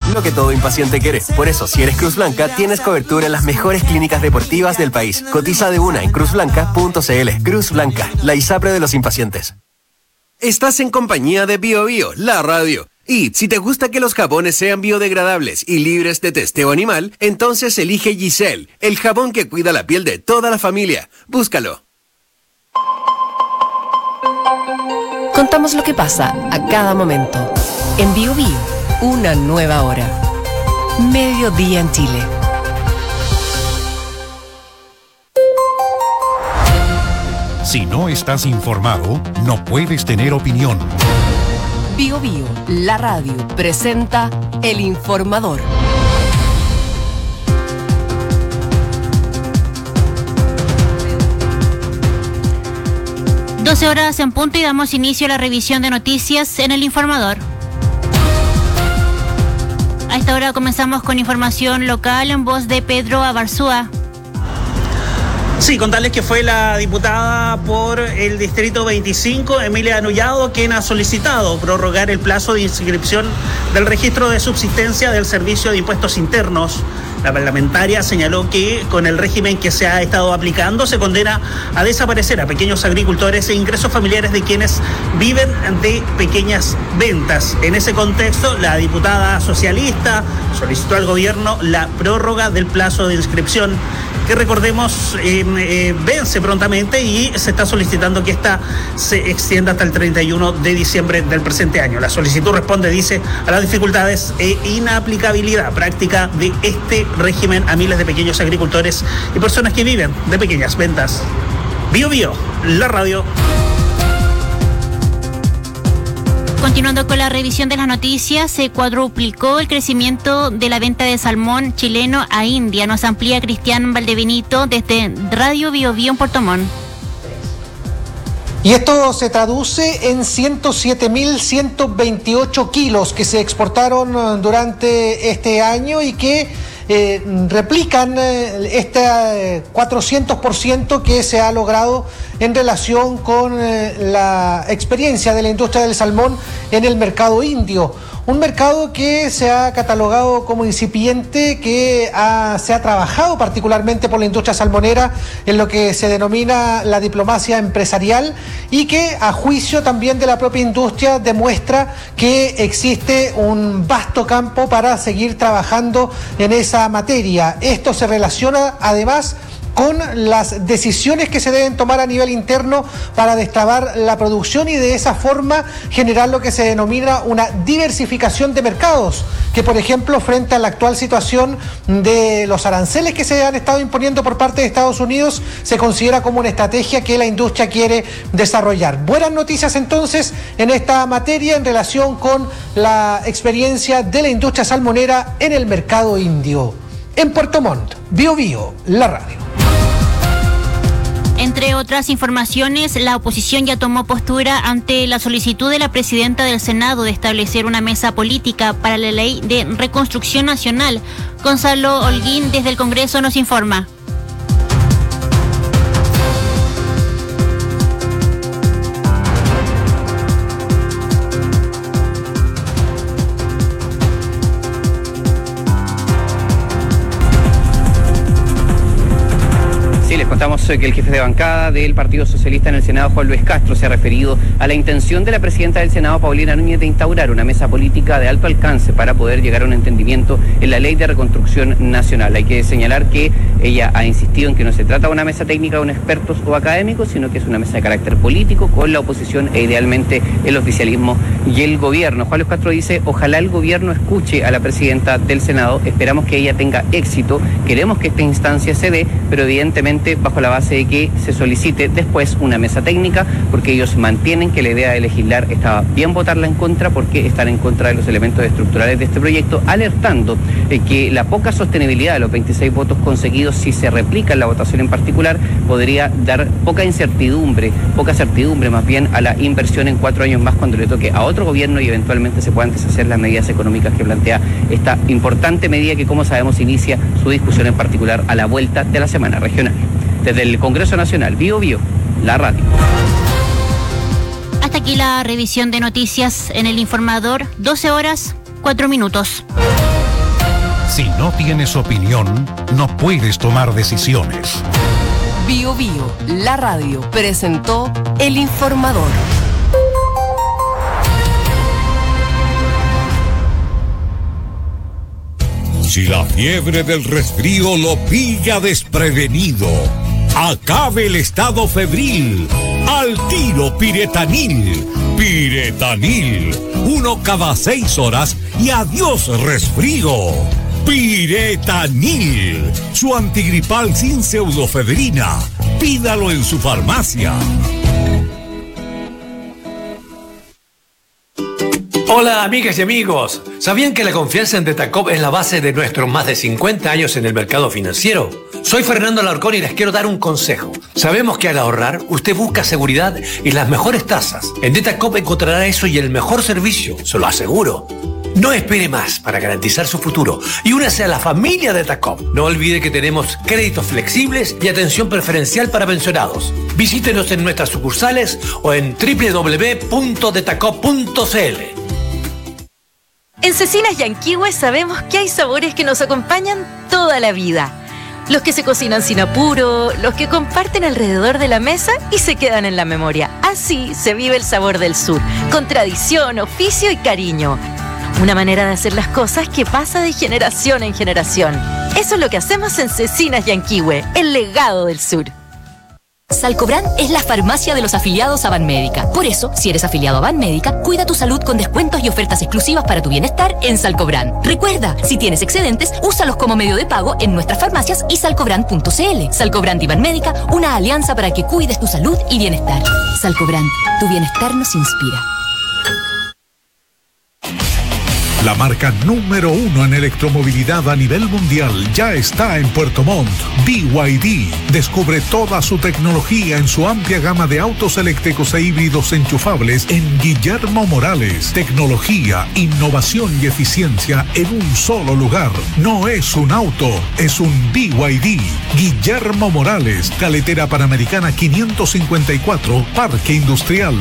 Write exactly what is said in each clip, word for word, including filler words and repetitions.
lo que todo impaciente quiere. Por eso, si eres Cruz Blanca, tienes cobertura en las mejores clínicas deportivas del país. Cotiza de una en cruz blanca punto c l. Cruz Blanca, la ISAPRE de los impacientes. Estás en compañía de Bio Bio, la radio. Y si te gusta que los jabones sean biodegradables y libres de testeo animal, entonces elige Giselle, el jabón que cuida la piel de toda la familia. Búscalo. Contamos lo que pasa a cada momento. En Bio Bio, una nueva hora. Mediodía en Chile. Si no estás informado, no puedes tener opinión. Bio Bio, la radio, presenta El Informador. doce horas en punto y damos inicio a la revisión de noticias en El Informador. A esta hora comenzamos con información local en voz de Pedro Abarzúa. Sí, contarles que fue la diputada por el Distrito veinticinco, Emilia Anullado, quien ha solicitado prorrogar el plazo de inscripción del registro de subsistencia del Servicio de Impuestos Internos. La parlamentaria señaló que con el régimen que se ha estado aplicando se condena a desaparecer a pequeños agricultores e ingresos familiares de quienes viven de pequeñas ventas. En ese contexto, la diputada socialista solicitó al gobierno la prórroga del plazo de inscripción, que recordemos eh, eh, vence prontamente y se está solicitando que esta se extienda hasta el treinta y uno de diciembre del presente año. La solicitud responde, dice, a las dificultades e inaplicabilidad práctica de este régimen a miles de pequeños agricultores y personas que viven de pequeñas ventas. Bio Bio, la radio. Continuando con la revisión de las noticias, se cuadruplicó el crecimiento de la venta de salmón chileno a India. Nos amplía Cristian Valdebenito desde Radio Bio Bio en Puerto Montt. Y esto se traduce en ciento siete mil ciento veintiocho kilos que se exportaron durante este año y que eh, replican eh, este eh, cuatrocientos por ciento que se ha logrado en relación con eh, la experiencia de la industria del salmón en el mercado indio. Un mercado que se ha catalogado como incipiente, que ha, se ha trabajado particularmente por la industria salmonera en lo que se denomina la diplomacia empresarial y que a juicio también de la propia industria demuestra que existe un vasto campo para seguir trabajando en esa materia. Esto se relaciona además con las decisiones que se deben tomar a nivel interno para destrabar la producción y de esa forma generar lo que se denomina una diversificación de mercados, que por ejemplo frente a la actual situación de los aranceles que se han estado imponiendo por parte de Estados Unidos se considera como una estrategia que la industria quiere desarrollar. Buenas noticias entonces en esta materia en relación con la experiencia de la industria salmonera en el mercado indio. En Puerto Montt, Bio Bio, la radio. Entre otras informaciones, la oposición ya tomó postura ante la solicitud de la presidenta del Senado de establecer una mesa política para la ley de reconstrucción nacional. Gonzalo Holguín desde el Congreso nos informa. Contamos que el jefe de bancada del Partido Socialista en el Senado, Juan Luis Castro, se ha referido a la intención de la presidenta del Senado, Paulina Núñez, de instaurar una mesa política de alto alcance para poder llegar a un entendimiento en la ley de reconstrucción nacional. Hay que señalar que ella ha insistido en que no se trata de una mesa técnica con expertos o académicos, sino que es una mesa de carácter político con la oposición e idealmente el oficialismo y el gobierno. Juan Luis Castro dice, ojalá el gobierno escuche a la presidenta del Senado, esperamos que ella tenga éxito, queremos que esta instancia se dé, pero evidentemente bajo la base de que se solicite después una mesa técnica, porque ellos mantienen que la idea de legislar estaba bien votarla en contra, porque están en contra de los elementos estructurales de este proyecto, alertando eh, que la poca sostenibilidad de los veintiséis votos conseguidos, si se replica en la votación en particular, podría dar poca incertidumbre, poca certidumbre más bien a la inversión en cuatro años más cuando le toque a otro gobierno y eventualmente se puedan deshacer las medidas económicas que plantea esta importante medida que, como sabemos, inicia su discusión en particular a la vuelta de la semana regional. Desde el Congreso Nacional, Bio Bio, la radio. Hasta aquí la revisión de noticias en El Informador, doce horas, cuatro minutos. Si no tienes opinión, no puedes tomar decisiones. Bio Bio, la radio, presentó El Informador. Si la fiebre del resfrío lo pilla desprevenido, acabe el estado febril. Al tiro Piretanil. Piretanil. Uno cada seis horas y adiós resfrío. Piretanil. Su antigripal sin pseudofebrina. Pídalo en su farmacia. Hola amigas y amigos, ¿sabían que la confianza en Tetacop es la base de nuestros más de cincuenta años en el mercado financiero? Soy Fernando Alarcón y les quiero dar un consejo. Sabemos que al ahorrar, usted busca seguridad y las mejores tasas. En Tetacop encontrará eso y el mejor servicio, se lo aseguro. No espere más para garantizar su futuro y únase a la familia de Tetacop. No olvide que tenemos créditos flexibles y atención preferencial para pensionados. Visítenos en nuestras sucursales o en doble u doble u doble u punto detacop punto c l. En Cecinas Yanquihue sabemos que hay sabores que nos acompañan toda la vida. Los que se cocinan sin apuro, los que comparten alrededor de la mesa y se quedan en la memoria. Así se vive el sabor del sur, con tradición, oficio y cariño. Una manera de hacer las cosas que pasa de generación en generación. Eso es lo que hacemos en Cecinas Yanquihue, el legado del sur. Salcobran es la farmacia de los afiliados a Banmédica. Por eso, si eres afiliado a Banmédica, cuida tu salud con descuentos y ofertas exclusivas para tu bienestar en Salcobran. Recuerda, si tienes excedentes, úsalos como medio de pago en nuestras farmacias y salcobran punto c l. Salcobran y Banmédica, una alianza para que cuides tu salud y bienestar. Salcobran, tu bienestar nos inspira. La marca número uno en electromovilidad a nivel mundial ya está en Puerto Montt. B Y D. Descubre toda su tecnología en su amplia gama de autos eléctricos e híbridos enchufables en Guillermo Morales. Tecnología, innovación y eficiencia en un solo lugar. No es un auto, es un B Y D. Guillermo Morales, Carretera Panamericana quinientos cincuenta y cuatro, Parque Industrial.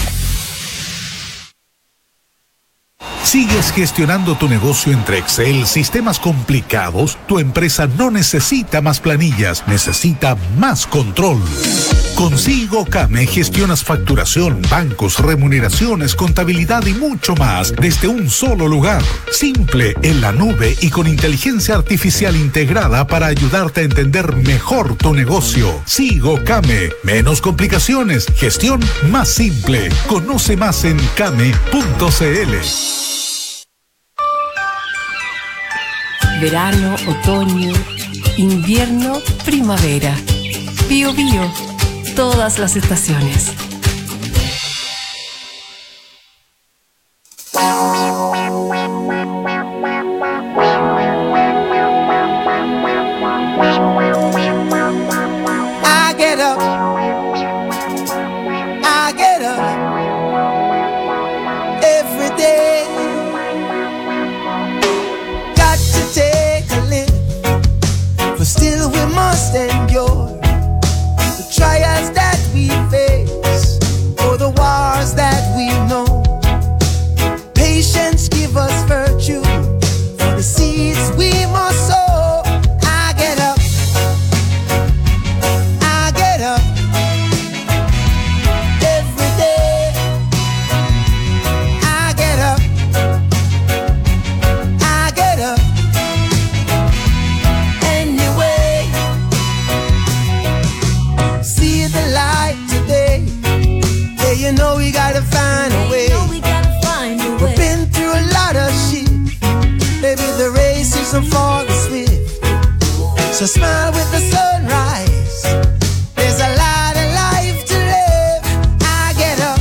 ¿Sigues gestionando tu negocio entre Excel, sistemas complicados? Tu empresa no necesita más planillas, necesita más control. Con SigoCame gestionas facturación, bancos, remuneraciones, contabilidad y mucho más desde un solo lugar. Simple, en la nube y con inteligencia artificial integrada para ayudarte a entender mejor tu negocio. SigoCame, menos complicaciones, gestión más simple. Conoce más en came punto c l. Verano, otoño, invierno, primavera. Bio Bio, todas las estaciones. I get up, I get up every day. Got to take a lift, but still we must endure the trials that we face, or the wars that we know. Patience give us virtue, for the seeds we must sow. I get up, I get up every day. I get up, I get up anyway. See the light today. Yeah, you know we gotta find a way. We've been through a lot of shit. Maybe the race isn't for the swift. So smile with the sunrise. There's a lot of life to live. I get up,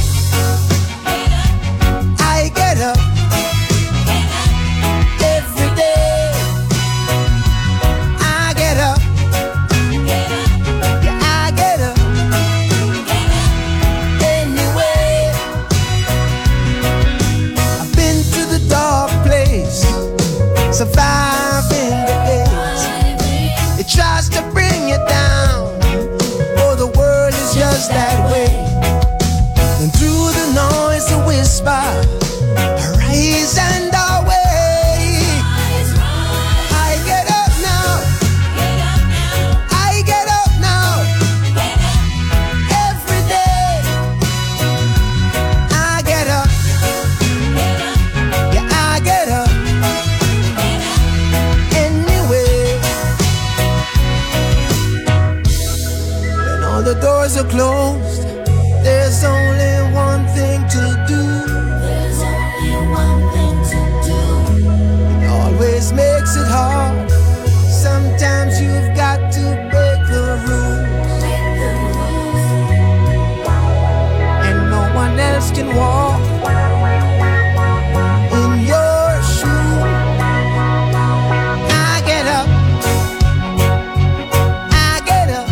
I get up every day. I get up, yeah, I get up anyway. I've been to the dark place, surviving the days. It tries to bring you down, oh, the world is just that way. And through the noise, a whisper, arise and away. I doors are closed, there's only one thing to do. There's only one thing to do. It always makes it hard. Sometimes you've got to break the rules. Break the rules. And no one else can walk in your shoes. I get up. I get up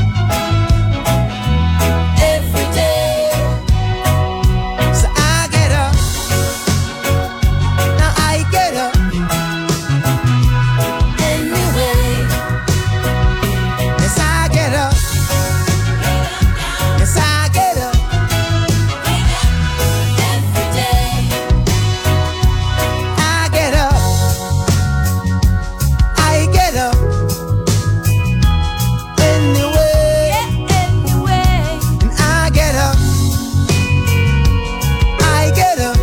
every day. So I get up. Now I get up anyway. Yes, I get up. Yes, I get up every day. I get up. I get up anyway. Anyway. And I get up. I get up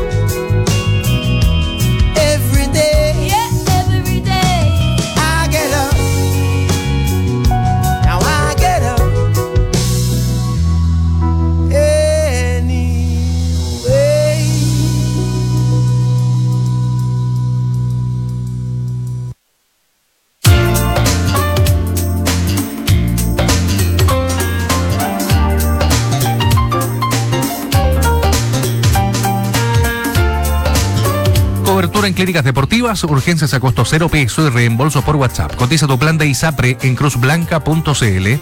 every day. Every day. I get up. Now I get up anyway. Cobertura en clínicas deportivas, urgencias a costo cero peso y reembolso por WhatsApp. Cotiza tu plan de ISAPRE en cruz blanca punto c l.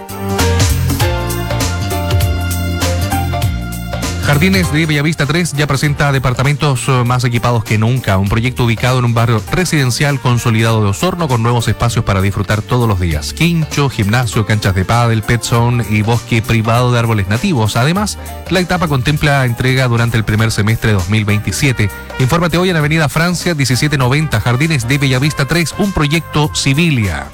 Jardines de Bellavista tres ya presenta departamentos eh, más equipados que nunca. Un proyecto ubicado en un barrio residencial consolidado de Osorno con nuevos espacios para disfrutar todos los días. Quincho, gimnasio, canchas de pádel, pet zone y bosque privado de árboles nativos. Además, la etapa contempla entrega durante el primer semestre de dos mil veintisiete. Infórmate hoy en Avenida Francia diecisiete noventa, Jardines de Bellavista tres, un proyecto Civilia.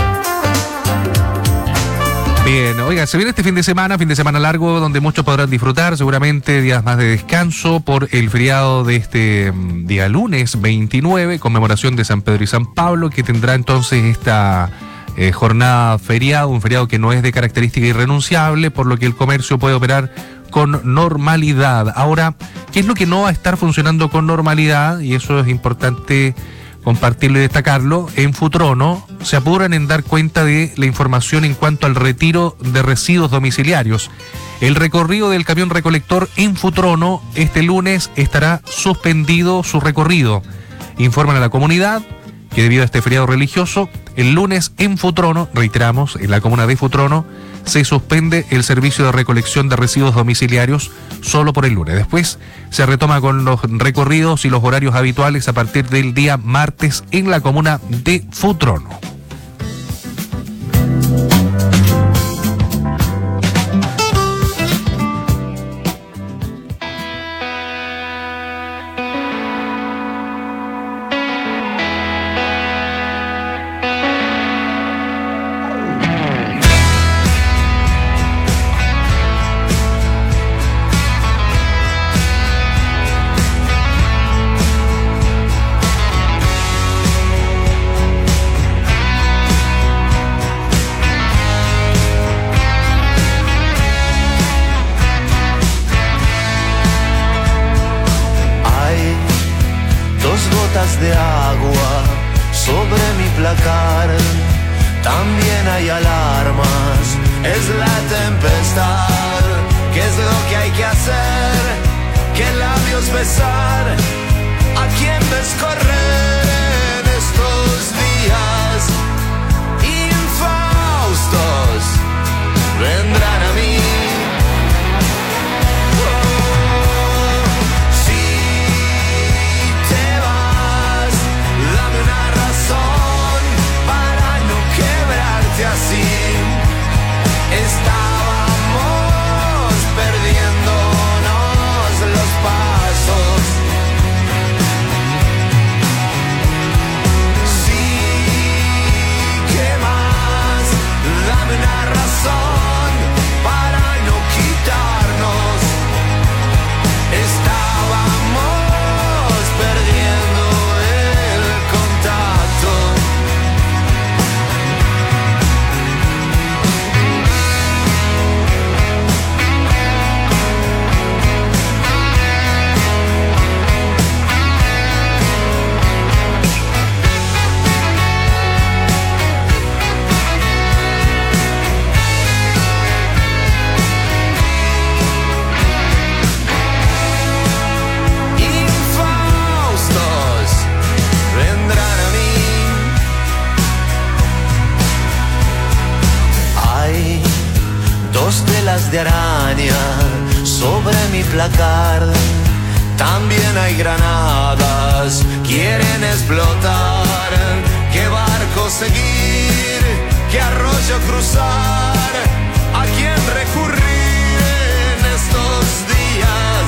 Bien, oiga, se viene este fin de semana, fin de semana largo, donde muchos podrán disfrutar, seguramente días más de descanso por el feriado de este mm, día lunes veintinueve, conmemoración de San Pedro y San Pablo, que tendrá entonces esta eh, jornada feriado, un feriado que no es de característica irrenunciable, por lo que el comercio puede operar con normalidad. Ahora, ¿qué es lo que no va a estar funcionando con normalidad? Y eso es importante compartirlo y destacarlo. En Futrono se apuran en dar cuenta de la información en cuanto al retiro de residuos domiciliarios. El recorrido del camión recolector en Futrono este lunes estará suspendido su recorrido. Informan a la comunidad que debido a este feriado religioso, el lunes en Futrono, reiteramos, en la comuna de Futrono, se suspende el servicio de recolección de residuos domiciliarios solo por el lunes. Después se retoma con los recorridos y los horarios habituales a partir del día martes en la comuna de Futrono. de agua sobre mi placar. También hay alarmas, es la tempestad. ¿Qué es lo que hay que hacer? ¿Qué labios besar? ¿A quién ves correr en estos días? Infaustos vendrán a mí. Así estábamos perdiéndonos los pasos. de araña sobre mi placar. También hay granadas, quieren explotar. ¿Qué barco seguir? ¿Qué arroyo cruzar? ¿A quién recurrir en estos días?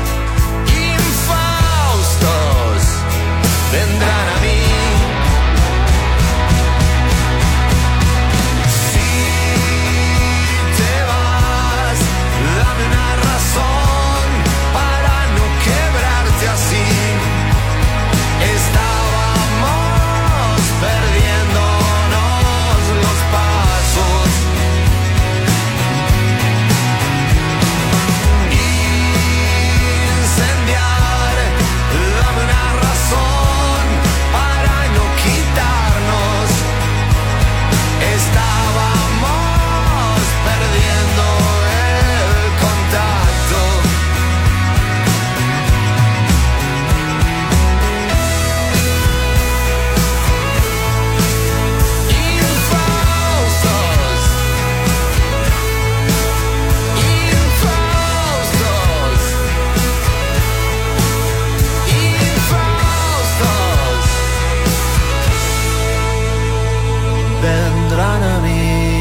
Infaustos vendrán a mí. Si te vas, dame una razón para no quebrarte así. Estábamos perdiéndonos los pasos. Incendiar, dame una razón para no quitarnos. Estábamos perdiendo el contacto. Infaustos, infaustos, infaustos vendrán a mí.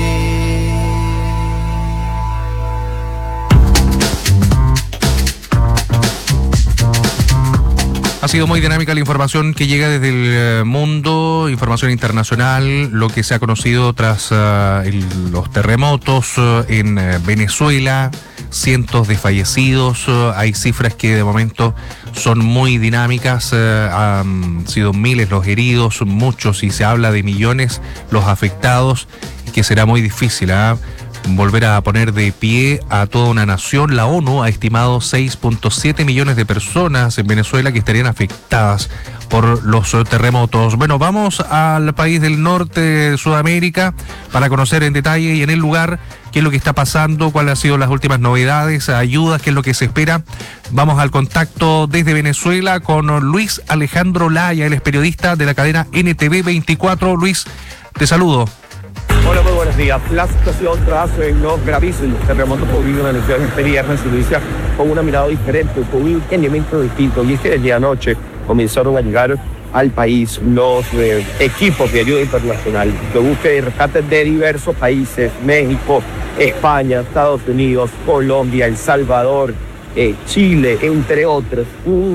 Ha sido muy dinámica la información que llega desde el eh, mundo, información internacional, lo que se ha conocido tras uh, el, los terremotos uh, en uh, Venezuela, cientos de fallecidos, uh, hay cifras que de momento son muy dinámicas, uh, han sido miles los heridos, muchos, y se habla de millones los afectados, y que será muy difícil, ¿eh? volver a poner de pie a toda una nación. La ONU ha estimado seis punto siete millones de personas en Venezuela que estarían afectadas por los terremotos. Bueno, vamos al país del norte de Sudamérica para conocer en detalle y en el lugar qué es lo que está pasando, cuáles han sido las últimas novedades, ayudas, qué es lo que se espera. Vamos al contacto desde Venezuela con Luis Alejandro Laya, él es periodista de la cadena N T V veinticuatro. Luis, te saludo. Hola, muy buenos días. La situación tras los gravísimos terremotos ocurridos en la ciudad de este viernes se inicia con una mirada diferente, con un elemento distinto, y es que desde anoche comenzaron a llegar al país los eh, equipos de ayuda internacional, de búsqueda y rescate de diversos países: México, España, Estados Unidos, Colombia, El Salvador, eh, Chile, entre otros.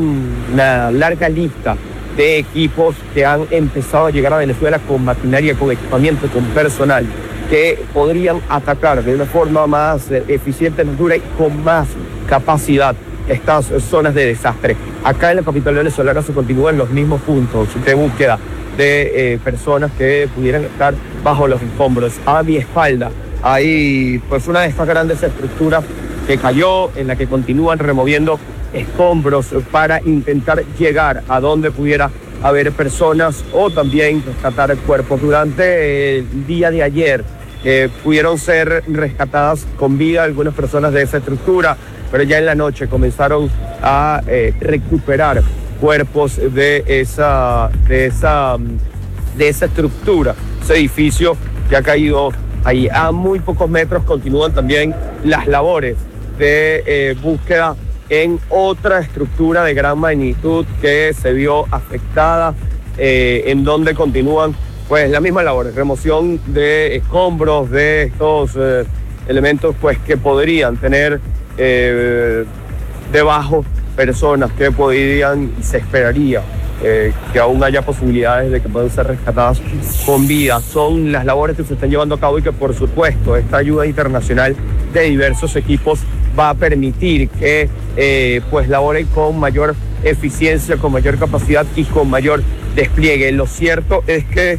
Una larga lista de equipos que han empezado a llegar a Venezuela con maquinaria, con equipamiento, con personal, que podrían atacar de una forma más eh, eficiente, más dura y con más capacidad estas zonas de desastre. Acá en la capital venezolana se continúan los mismos puntos de búsqueda de eh, personas que pudieran estar bajo los escombros. A mi espalda hay pues una de estas grandes estructuras que cayó, en la que continúan removiendo escombros para intentar llegar a donde pudiera haber personas o también rescatar cuerpos. Durante el día de ayer eh, pudieron ser rescatadas con vida algunas personas de esa estructura, pero ya en la noche comenzaron a eh, recuperar cuerpos de esa, de esa, de esa estructura, ese edificio que ha caído ahí. A muy pocos metros continúan también las labores de eh, búsqueda en otra estructura de gran magnitud que se vio afectada, eh, en donde continúan pues la misma labor, remoción de escombros, de estos eh, elementos pues que podrían tener eh, debajo personas que podrían, y se esperaría eh, que aún haya posibilidades de que puedan ser rescatadas con vida. Son las labores que se están llevando a cabo y que por supuesto esta ayuda internacional de diversos equipos va a permitir que eh, pues laboren con mayor eficiencia, con mayor capacidad y con mayor despliegue. Lo cierto es que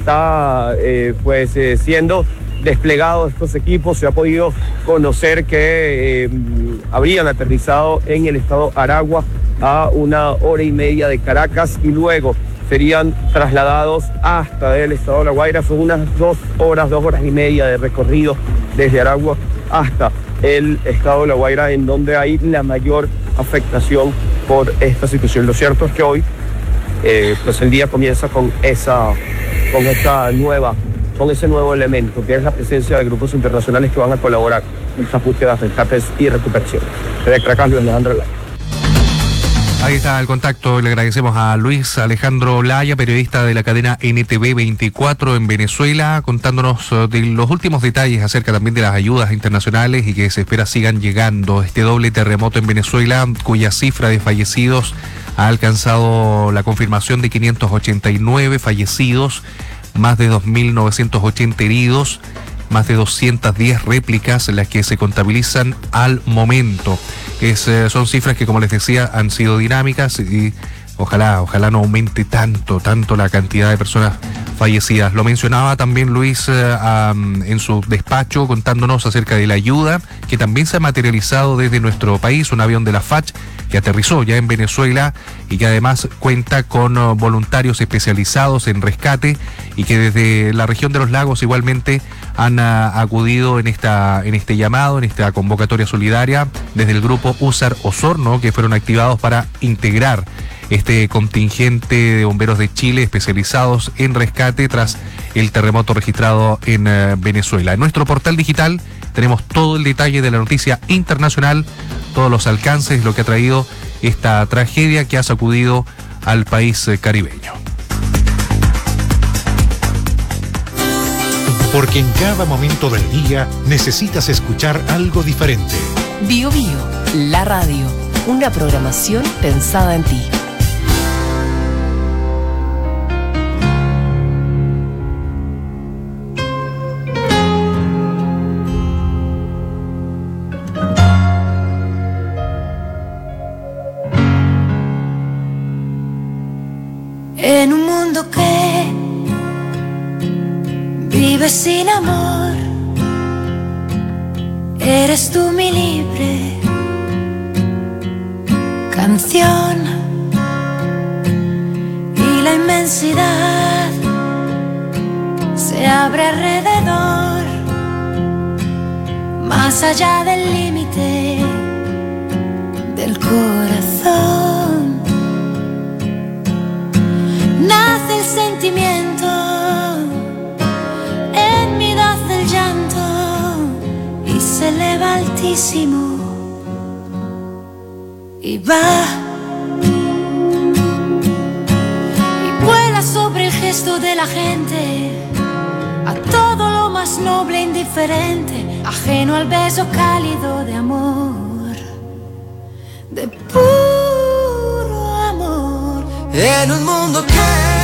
está eh, pues eh, siendo desplegados estos equipos. Se ha podido conocer que eh, habrían aterrizado en el estado Aragua a una hora y media de Caracas y luego serían trasladados hasta el estado de La Guaira. Son unas dos horas, dos horas y media de recorrido desde Aragua hasta el estado de La Guaira, en donde hay la mayor afectación por esta situación. Lo cierto es que hoy eh, pues el día comienza con esa con esta nueva con ese nuevo elemento, que es la presencia de grupos internacionales que van a colaborar en estas búsquedas, rescates y recuperación. Desde Caracas, Luis Alejandro Laya. Ahí está el contacto. Le agradecemos a Luis Alejandro Laya, periodista de la cadena N T V veinticuatro en Venezuela, contándonos de los últimos detalles acerca también de las ayudas internacionales y que se espera sigan llegando. Este doble terremoto en Venezuela, cuya cifra de fallecidos ha alcanzado la confirmación de quinientos ochenta y nueve fallecidos, más de dos mil novecientos ochenta heridos, más de doscientas diez réplicas las que se contabilizan al momento. Es, eh, son cifras que, como les decía, han sido dinámicas y ojalá, ojalá no aumente tanto, tanto la cantidad de personas fallecidas. Lo mencionaba también Luis eh, um, en su despacho, contándonos acerca de la ayuda que también se ha materializado desde nuestro país, un avión de la F A C que aterrizó ya en Venezuela y que además cuenta con uh, voluntarios especializados en rescate y que desde la región de los lagos igualmente han uh, acudido en esta en este llamado, en esta convocatoria solidaria desde el grupo USAR Osorno, que fueron activados para integrar este contingente de bomberos de Chile especializados en rescate tras el terremoto registrado en uh, Venezuela. En nuestro portal digital tenemos todo el detalle de la noticia internacional, todos los alcances, lo que ha traído esta tragedia que ha sacudido al país uh, caribeño. Porque en cada momento del día necesitas escuchar algo diferente. Bio Bio, la radio, una programación pensada en ti. En un mundo que vive sin amor, eres tú mi libre canción, y la inmensidad se abre alrededor, más allá del límite del corazón. Nace el sentimiento, en mi nace el llanto, y se eleva altísimo y va y vuela sobre el gesto de la gente, a todo lo más noble e indiferente, ajeno al beso cálido de amor, de puro amor. En un mundo que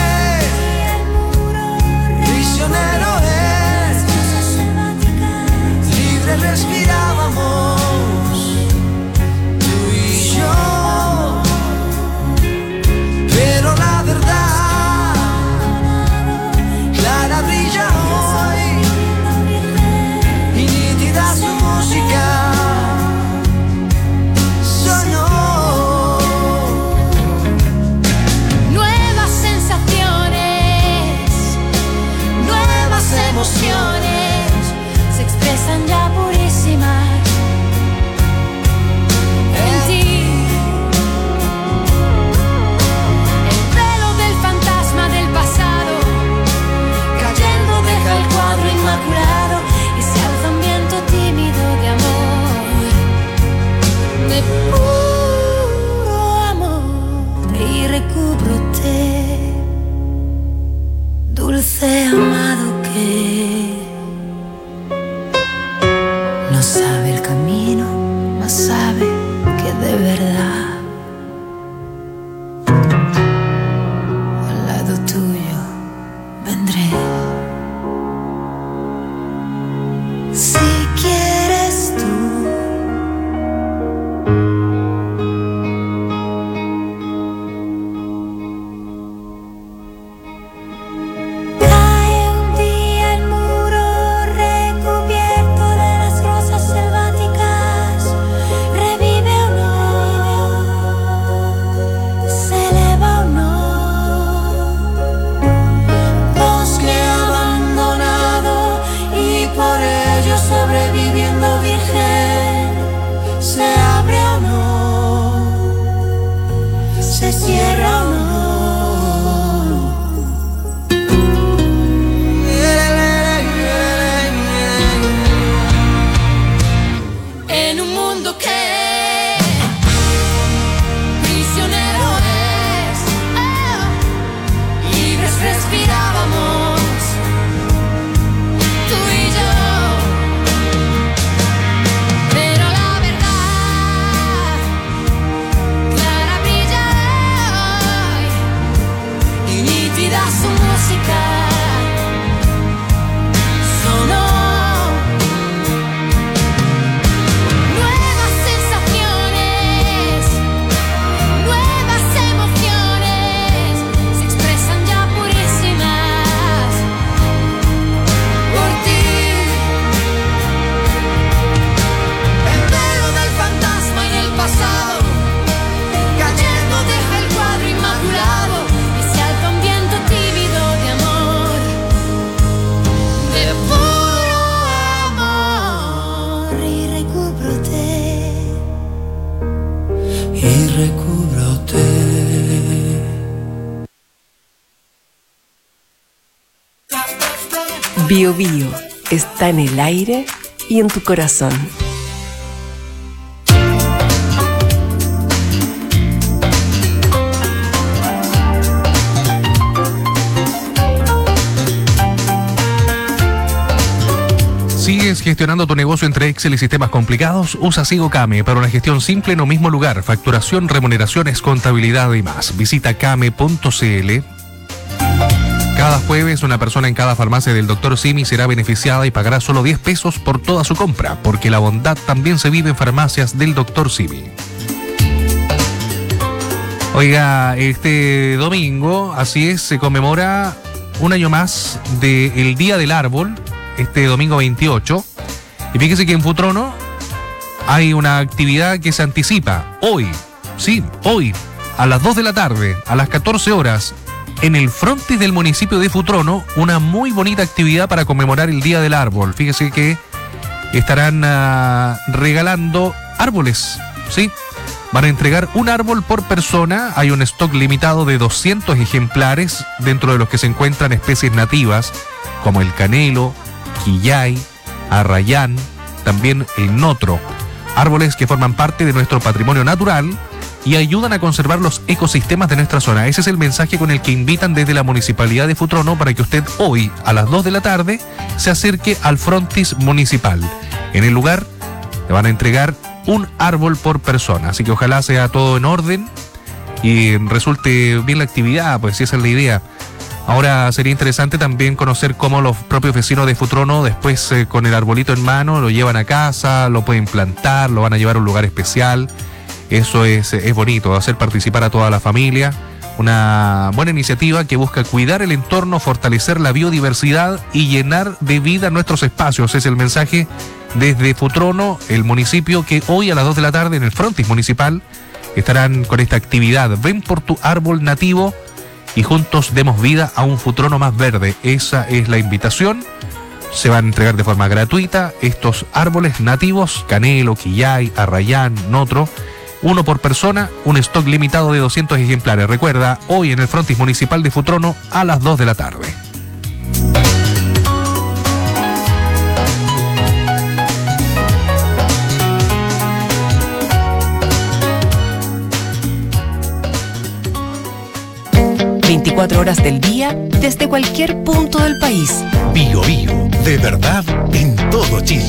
prisionero es, libre respirábamos tú y yo, pero la verdad clara brilla hoy y nítida su música. Nuevas sensaciones Bio Bio está en el aire y en tu corazón. ¿Sigues gestionando tu negocio entre Excel y sistemas complicados? Usa SigoCame para una gestión simple en un mismo lugar. Facturación, remuneraciones, contabilidad y más. Visita came punto cl. Cada jueves, una persona en cada farmacia del doctor Simi será beneficiada y pagará solo diez pesos por toda su compra, porque la bondad también se vive en farmacias del doctor Simi. Oiga, este domingo, así es, se conmemora un año más del Día del Árbol, este domingo veintiocho. Y fíjese que en Futrono hay una actividad que se anticipa. Hoy, sí, hoy, a las dos de la tarde, a las catorce horas, en el frontis del municipio de Futrono, una muy bonita actividad para conmemorar el Día del Árbol. Fíjese que estarán uh, regalando árboles, ¿sí? Van a entregar un árbol por persona. Hay un stock limitado de doscientos ejemplares, dentro de los que se encuentran especies nativas como el canelo, quillay, arrayán, también el notro. Árboles que forman parte de nuestro patrimonio natural y ayudan a conservar los ecosistemas de nuestra zona. Ese es el mensaje con el que invitan desde la Municipalidad de Futrono para que usted hoy, a las dos de la tarde, se acerque al frontis municipal. En el lugar le van a entregar un árbol por persona, así que ojalá sea todo en orden y resulte bien la actividad, pues esa es la idea. Ahora sería interesante también conocer cómo los propios vecinos de Futrono después eh, con el arbolito en mano lo llevan a casa, lo pueden plantar, lo van a llevar a un lugar especial. Eso es, es bonito, hacer participar a toda la familia. Una buena iniciativa que busca cuidar el entorno, fortalecer la biodiversidad y llenar de vida nuestros espacios. Es el mensaje desde Futrono, el municipio que hoy a las dos de la tarde en el frontis municipal estarán con esta actividad. Ven por tu árbol nativo y juntos demos vida a un Futrono más verde. Esa es la invitación. Se van a entregar de forma gratuita estos árboles nativos, canelo, quillay, arrayán, notro, uno por persona, un stock limitado de doscientos ejemplares. Recuerda, hoy en el frontis municipal de Futrono a las dos de la tarde. veinticuatro horas del día, desde cualquier punto del país. Bio Bio, de verdad en todo Chile.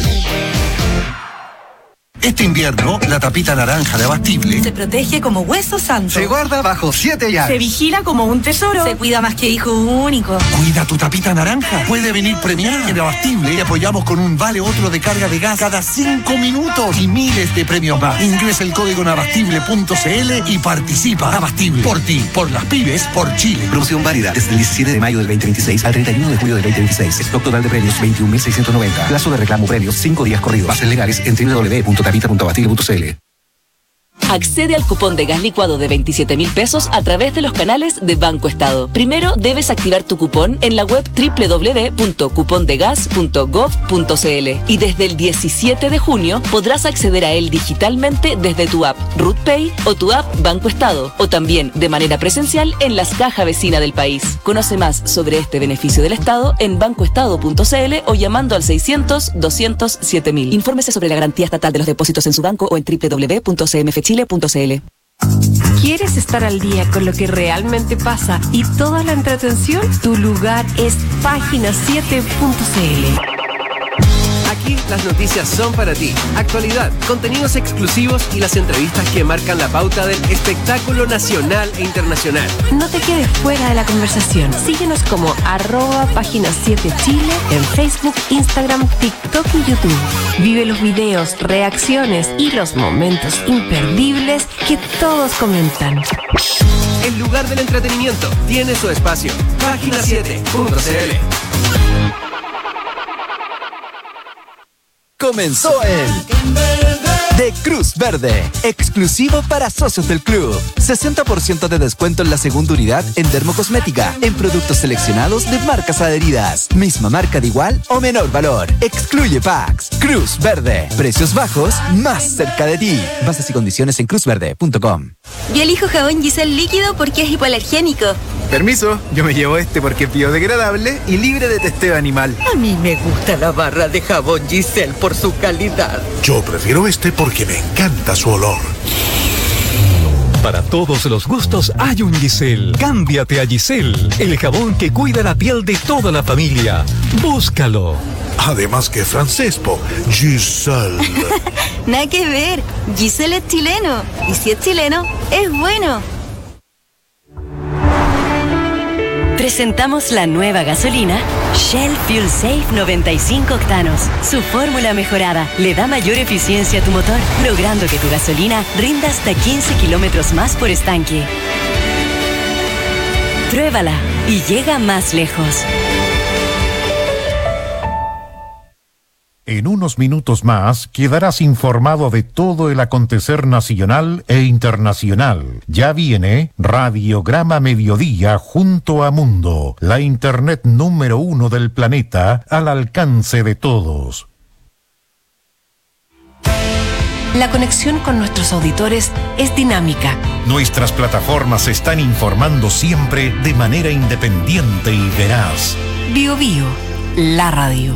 Este invierno, la tapita naranja de Abastible se protege como hueso santo. Se guarda bajo siete llaves. Se vigila como un tesoro. Se cuida más que hijo único. Cuida tu tapita naranja. Puede venir premiada. En Abastible te apoyamos con un vale otro de carga de gas cada cinco minutos y miles de premios más. Ingresa el código en abastible punto cl y participa. Abastible. Por ti, por las pymes, por Chile. Promoción válida desde el diecisiete de mayo del veinte veintiséis al treinta y uno de julio del veinte veintiséis. Stock total de premios veintiún mil seiscientos noventa. Plazo de reclamo premios cinco días corridos. Bases legales en doble u doble u doble u punto tapita punto abastible punto cl. Accede al cupón de gas licuado de veintisiete mil pesos a través de los canales de Banco Estado. Primero debes activar tu cupón en la web doble u doble u doble u punto cupón de gas punto gov punto cl y desde el diecisiete de junio podrás acceder a él digitalmente desde tu app RootPay o tu app Banco Estado o también de manera presencial en las cajas vecinas del país. Conoce más sobre este beneficio del Estado en bancoestado punto cl o llamando al seiscientos, doscientos, siete mil. Infórmese sobre la garantía estatal de los depósitos en su banco o en doble u doble u doble u punto c m f chile punto c l. ¿Quieres estar al día con lo que realmente pasa y toda la entretención? Tu lugar es página siete punto c l. Aquí las noticias son para ti. Actualidad, contenidos exclusivos y las entrevistas que marcan la pauta del espectáculo nacional e internacional. No te quedes fuera de la conversación. Síguenos como arroba página siete Chile en Facebook, Instagram, TikTok y YouTube. Vive los videos, reacciones y los momentos imperdibles que todos comentan. El lugar del entretenimiento tiene su espacio. página siete punto c l. Comenzó el de Cruz Verde, exclusivo para socios del club. sesenta por ciento de descuento en la segunda unidad en dermocosmética, en productos seleccionados de marcas adheridas. Misma marca de igual o menor valor. Excluye packs. Cruz Verde, precios bajos, más cerca de ti. Bases y condiciones en cruz verde punto com. Yo elijo jabón Giselle líquido porque es hipoalergénico. Permiso, yo me llevo este porque es biodegradable y libre de testeo animal. A mí me gusta la barra de jabón Giselle por su calidad. Yo prefiero este porque me encanta su olor. Para todos los gustos hay un Giselle. Cámbiate a Giselle, el jabón que cuida la piel de toda la familia. Búscalo. Además que francés, po. Giselle. Nada que ver. Giselle es chileno. Y si es chileno, es bueno. Presentamos la nueva gasolina Shell Fuel Safe noventa y cinco octanos. Su fórmula mejorada le da mayor eficiencia a tu motor, logrando que tu gasolina rinda hasta quince kilómetros más por estanque. Pruébala y llega más lejos. En unos minutos más quedarás informado de todo el acontecer nacional e internacional. Ya viene Radiograma Mediodía junto a Mundo, la internet número uno del planeta al alcance de todos. La conexión con nuestros auditores es dinámica. Nuestras plataformas se están informando siempre de manera independiente y veraz. Bio Bio, la radio.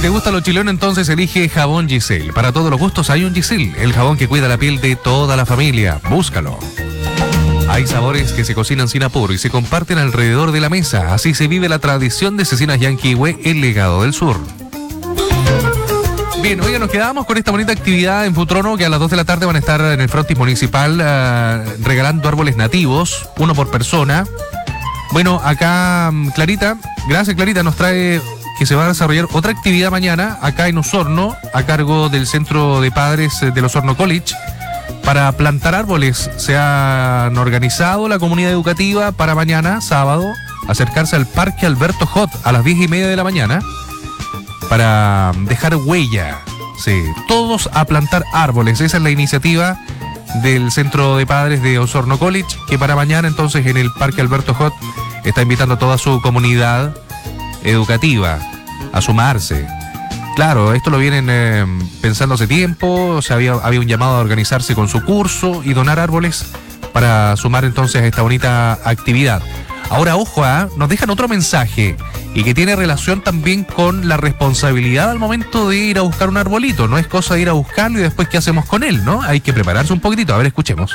te gusta lo chileno, entonces elige jabón Giselle. Para todos los gustos hay un Giselle, el jabón que cuida la piel de toda la familia. Búscalo. Hay sabores que se cocinan sin apuro y se comparten alrededor de la mesa. Así se vive la tradición de Cecinas Yanquihue, el legado del sur. Bien, oiga, nos quedamos con esta bonita actividad en Futrono, que a las dos de la tarde van a estar en el frontis municipal uh, regalando árboles nativos, uno por persona. Bueno, acá Clarita, gracias Clarita, nos trae que se va a desarrollar otra actividad mañana acá en Osorno, a cargo del Centro de Padres del Osorno College, para plantar árboles. Se han organizado la comunidad educativa para mañana, sábado, acercarse al Parque Alberto Hot a las diez y media de la mañana para dejar huella. Sí, todos a plantar árboles. Esa es la iniciativa del Centro de Padres de Osorno College, que para mañana entonces en el Parque Alberto Hot está invitando a toda su comunidad educativa a sumarse. Claro, esto lo vienen eh, pensando hace tiempo. O sea, había, había un llamado a organizarse con su curso y donar árboles para sumar entonces a esta bonita actividad. Ahora, ojo, ¿eh? Nos dejan otro mensaje y que tiene relación también con la responsabilidad al momento de ir a buscar un arbolito. No es cosa de ir a buscarlo y después qué hacemos con él, ¿no? Hay que prepararse un poquitito. A ver, escuchemos.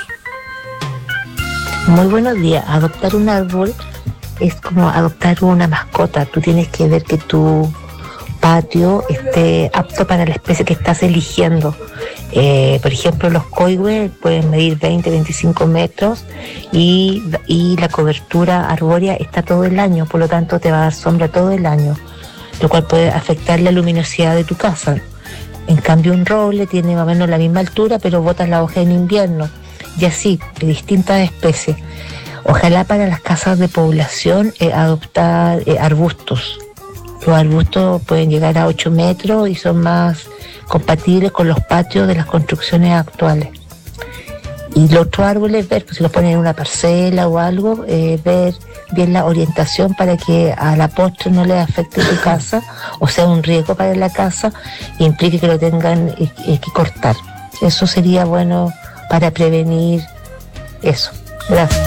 Muy buenos días. Adoptar un árbol es como adoptar una mascota. Tú tienes que ver que tu patio esté apto para la especie que estás eligiendo. Eh, por ejemplo, los coigües pueden medir veinte, veinticinco metros y, y la cobertura arbórea está todo el año, por lo tanto te va a dar sombra todo el año, lo cual puede afectar la luminosidad de tu casa. En cambio, un roble tiene más o menos la misma altura, pero bota la hoja en invierno, y así, de distintas especies. Ojalá para las casas de población eh, adoptar eh, arbustos. Los arbustos pueden llegar a ocho metros y son más compatibles con los patios de las construcciones actuales. Y los otros árboles, ver, pues, si los ponen en una parcela o algo, eh, ver bien la orientación para que a la postre no les afecte su casa, o sea, un riesgo para la casa, e implique que lo tengan eh, eh, que cortar. Eso sería bueno para prevenir eso. Gracias.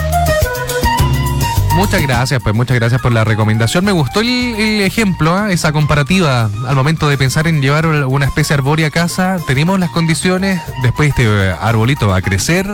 Muchas gracias, pues muchas gracias por la recomendación. Me gustó el, el ejemplo, ¿eh? Esa comparativa al momento de pensar en llevar una especie arbórea a casa. Tenemos las condiciones, después este arbolito va a crecer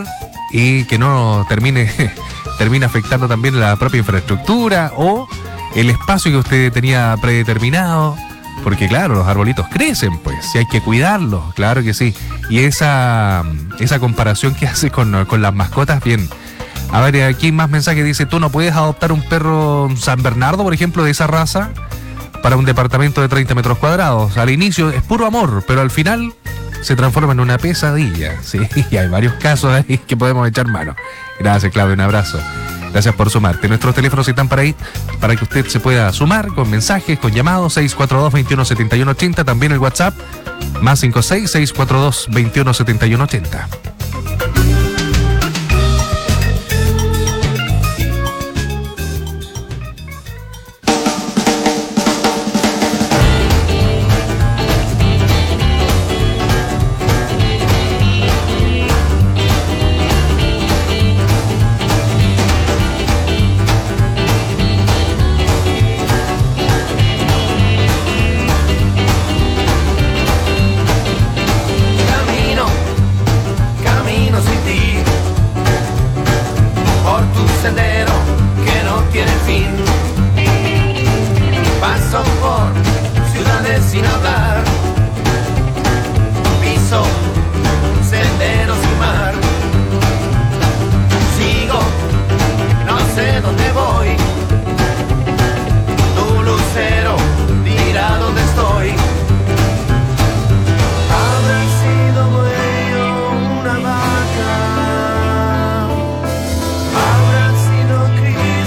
y que no termine, termine afectando también la propia infraestructura o el espacio que usted tenía predeterminado. Porque claro, los arbolitos crecen, pues, si hay que cuidarlos, claro que sí. Y esa, esa comparación que hace con, con las mascotas, bien. A ver, aquí más mensajes. Dice, tú no puedes adoptar un perro San Bernardo, por ejemplo, de esa raza, para un departamento de treinta metros cuadrados. Al inicio es puro amor, pero al final se transforma en una pesadilla. Sí, y hay varios casos ahí que podemos echar mano. Gracias, Claudio, un abrazo. Gracias por sumarte. Nuestros teléfonos están para ahí, para que usted se pueda sumar con mensajes, con llamados, seis cuatro dos, veintiuno setenta y uno ochenta. También el WhatsApp, más cinco seis, seis cuatro dos, veintiuno setenta y uno ochenta.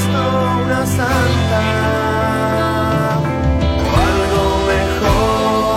Santa, o algo mejor.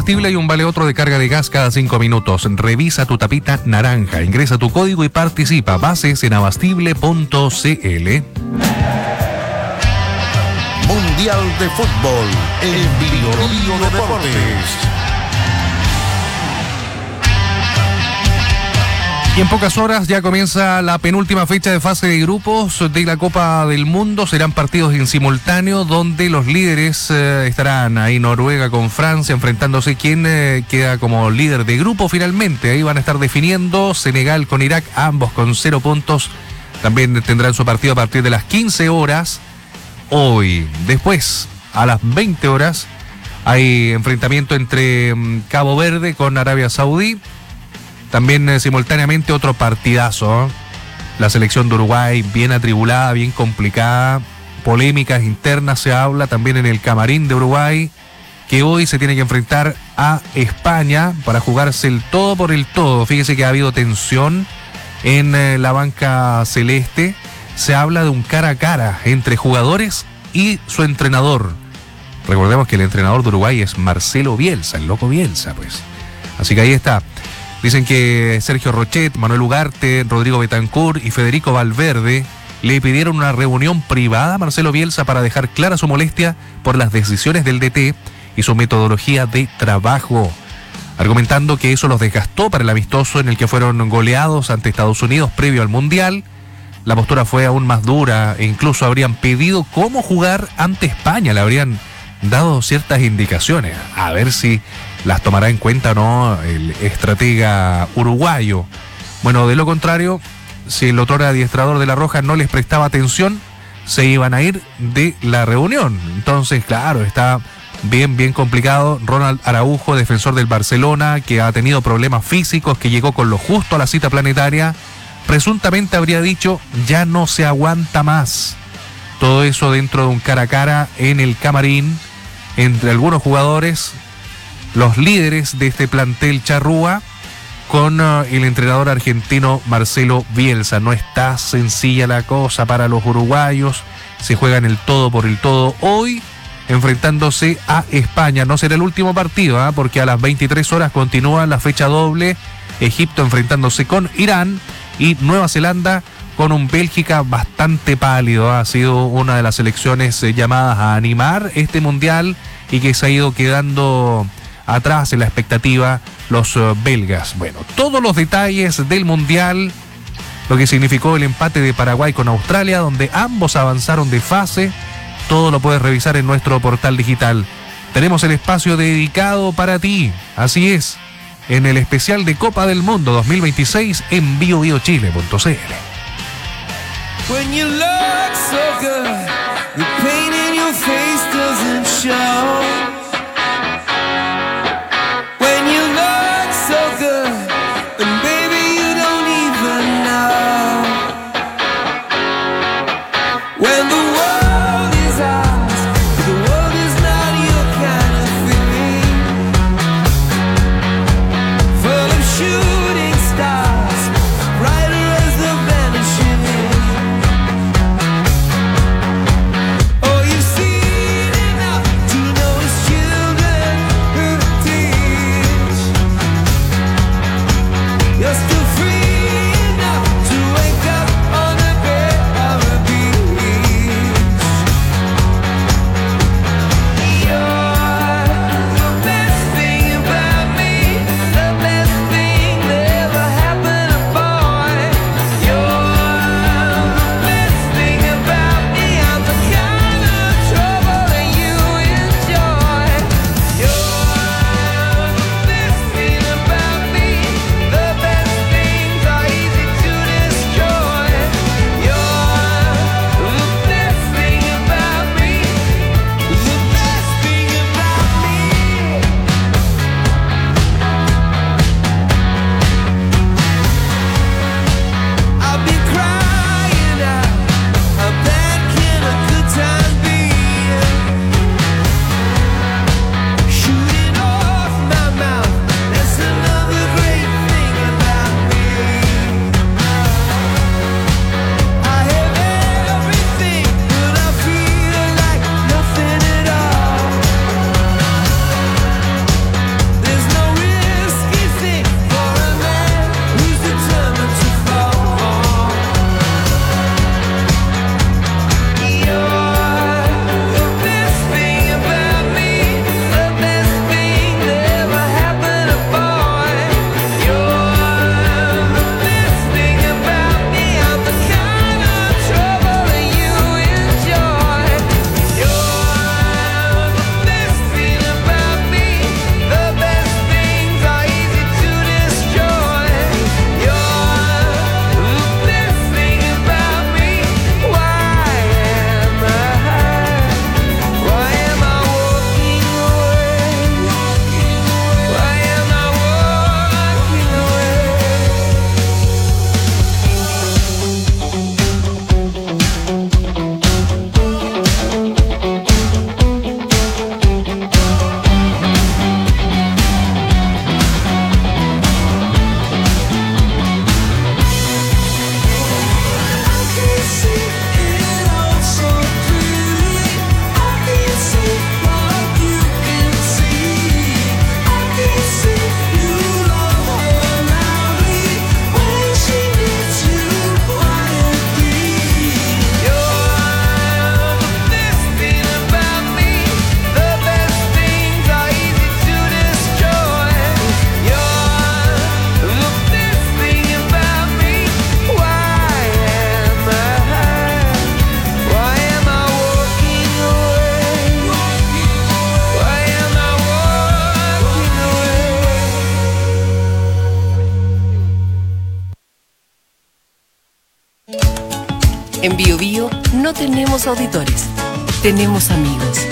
Abastible hay un vale otro de carga de gas cada cinco minutos. Revisa tu tapita naranja, ingresa tu código y participa. Bases en abastible punto cl. Mundial de Fútbol en Bio Bio Deportes. Y en pocas horas ya comienza la penúltima fecha de fase de grupos de la Copa del Mundo. Serán partidos en simultáneo donde los líderes eh, estarán ahí Noruega con Francia enfrentándose. Quién eh, queda como líder de grupo finalmente. Ahí van a estar definiendo Senegal con Irak, ambos con cero puntos. También tendrán su partido a partir de las quince horas hoy. Después, a las veinte horas, hay enfrentamiento entre um, Cabo Verde con Arabia Saudí. También eh, simultáneamente otro partidazo. ¿eh? La selección de Uruguay bien atribulada, bien complicada. Polémicas internas se habla también en el camarín de Uruguay, que hoy se tiene que enfrentar a España para jugarse el todo por el todo. Fíjese que ha habido tensión en eh, la banca celeste. Se habla de un cara a cara entre jugadores y su entrenador. Recordemos que el entrenador de Uruguay es Marcelo Bielsa, el loco Bielsa, pues. Así que ahí está. Dicen que Sergio Rochet, Manuel Ugarte, Rodrigo Betancourt y Federico Valverde le pidieron una reunión privada a Marcelo Bielsa para dejar clara su molestia por las decisiones del D T y su metodología de trabajo, argumentando que eso los desgastó para el amistoso en el que fueron goleados ante Estados Unidos previo al Mundial. La postura fue aún más dura e incluso habrían pedido cómo jugar ante España, le habrían dado ciertas indicaciones, a ver si las tomará en cuenta o no el estratega uruguayo. Bueno, de lo contrario, si el otrora adiestrador de La Roja no les prestaba atención, se iban a ir de la reunión. Entonces, claro, está bien, bien complicado. Ronald Araujo, defensor del Barcelona, que ha tenido problemas físicos, que llegó con lo justo a la cita planetaria, presuntamente habría dicho, ya no se aguanta más. Todo eso dentro de un cara a cara en el camarín entre algunos jugadores, los líderes de este plantel charrúa, con uh, el entrenador argentino Marcelo Bielsa. No está sencilla la cosa para los uruguayos. Se juegan el todo por el todo hoy, enfrentándose a España. No será el último partido, ¿eh? porque a las veintitrés horas continúa la fecha doble. Egipto enfrentándose con Irán y Nueva Zelanda con un Bélgica bastante pálido. Ha sido una de las selecciones eh, llamadas a animar este mundial y que se ha ido quedando atrás en la expectativa los uh, belgas. Bueno, todos los detalles del mundial, lo que significó el empate de Paraguay con Australia, donde ambos avanzaron de fase, todo lo puedes revisar en nuestro portal digital. Tenemos el espacio dedicado para ti, así es, en el especial de Copa del Mundo dos mil veintiséis en bio bio chile punto c l. When you look so good, the pain in your face doesn't show. When you look so good, and baby you don't even know. When the world is ours, the world is not your kind of thing. Full of shooting stars, brighter as the vanishing. Oh, you've seen enough to know it's you. En Bio Bio no tenemos auditores, tenemos amigos.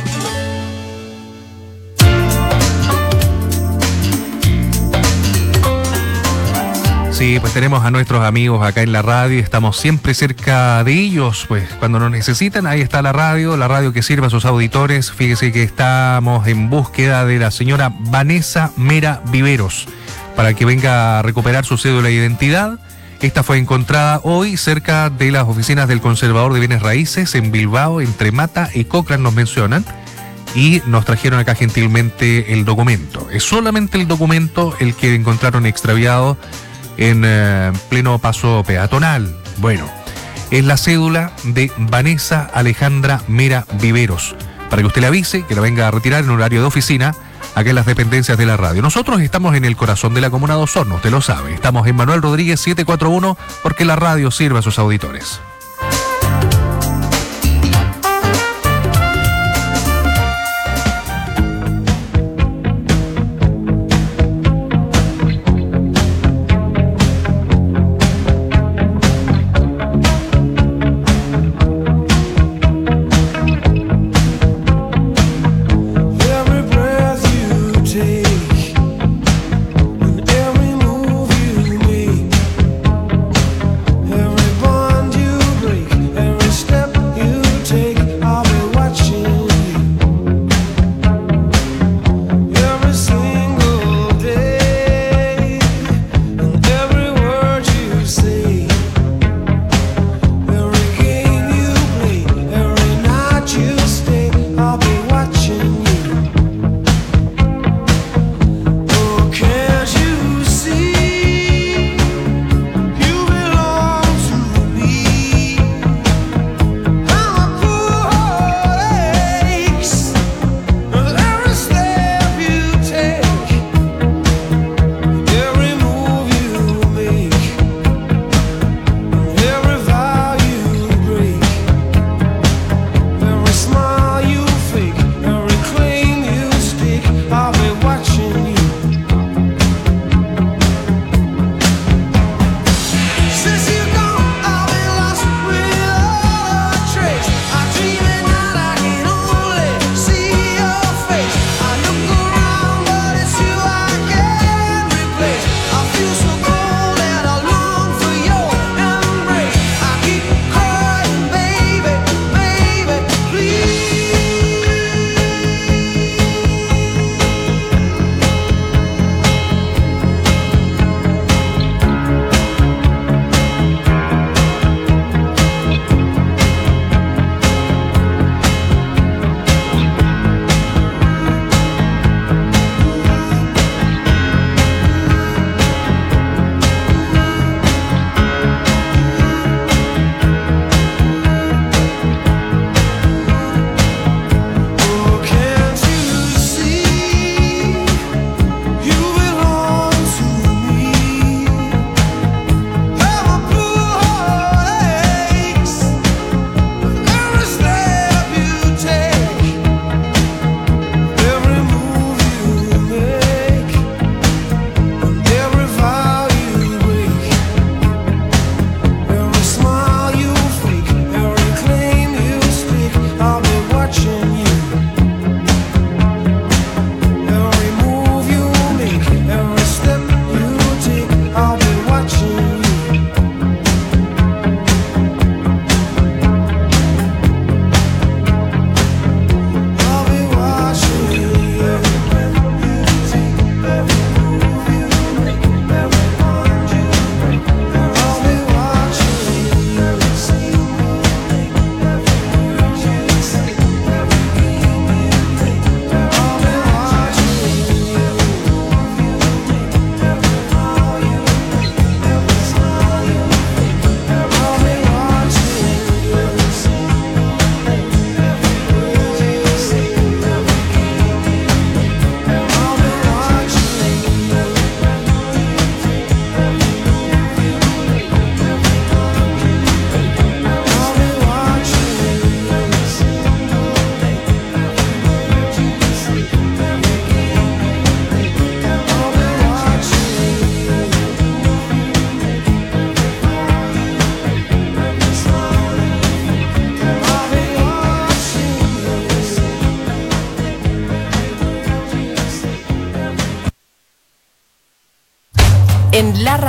Sí, pues tenemos a nuestros amigos acá en la radio, estamos siempre cerca de ellos, pues cuando nos necesitan, ahí está la radio, la radio que sirve a sus auditores. Fíjese que estamos en búsqueda de la señora Vanessa Mera Viveros, para que venga a recuperar su cédula de identidad. Esta fue encontrada hoy cerca de las oficinas del Conservador de Bienes Raíces en Bilbao, entre Mata y Cochrane nos mencionan, y nos trajeron acá gentilmente el documento. Es solamente el documento el que encontraron extraviado en eh, pleno paso peatonal. Bueno, es la cédula de Vanessa Alejandra Mera Viveros, para que usted le avise que la venga a retirar en horario de oficina acá en las dependencias de la radio. Nosotros estamos en el corazón de la comuna de Osorno, usted lo sabe. Estamos en Manuel Rodríguez setecientos cuarenta y uno, porque la radio sirve a sus auditores. Every bond you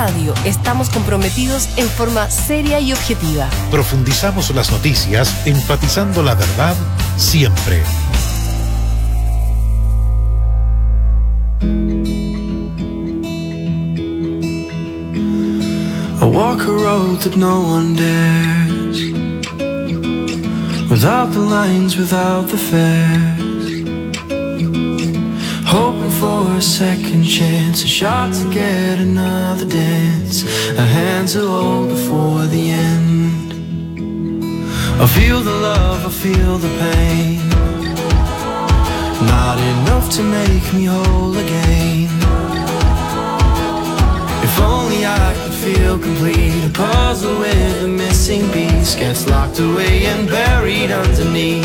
Radio estamos comprometidos en forma seria y objetiva. Profundizamos las noticias, enfatizando la verdad siempre. I walk a road that no one dares, without the lines, without the fares, hoping for a second chance, a shot to get another dance, a hand to hold before the end. I feel the love, I feel the pain, not enough to make me whole again. If only I could feel complete, a puzzle with a missing piece gets locked away and buried underneath.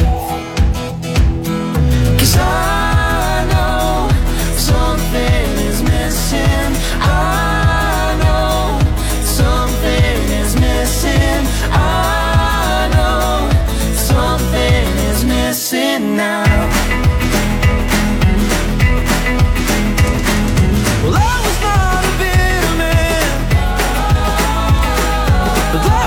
'Cause I know something is missing, I know something is missing, I know something is missing now. Well, I was not a bitter man, but